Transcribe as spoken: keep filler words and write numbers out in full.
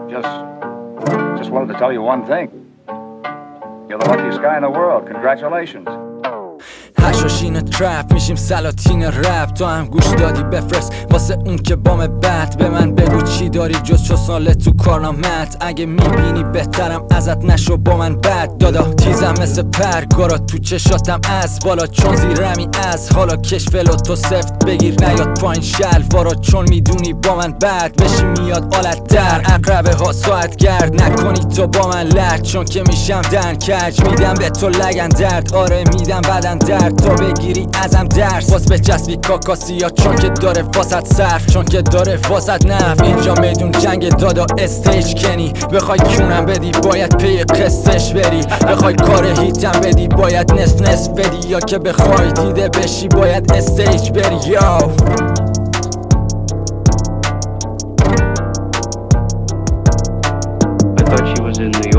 Just, just wanted to tell you one thing. You're the luckiest guy in the world. Congratulations. هشاشین ترپ میشیم سلاطین رپ. تو هم گوش دادی بفرست واسه اون که بام بد. به من بگو چی داری جز چو ساله تو کارنامت. اگه میبینی بهترم ازت نشو با من بد. دادا تیزم مثل پرگارا تو چشاتم از بالا چون زیرمی از حالا کشفلو تو سفت بگیر نیاد پایین شلوارا چون میدونی با من بد بشی میاد آلت در اقربه ها ساعت گرد نکنی تو با من لرد چون که میشم دن کج میدم به تو لگن درد آره میدم بدن درد تو بگیری ازم درس باز به جسبی کاکاسیا چون که داره فاسد صرف چون که داره فاسد نف اینجا میدون جنگ دادا استیج کنی بخوای کونم بدی باید پی قصتش بری بخوای کار هیتم بدی باید نصف نصف بدی یا که بخوای دیده بشی باید استیج بری یاو I thought she was in New York.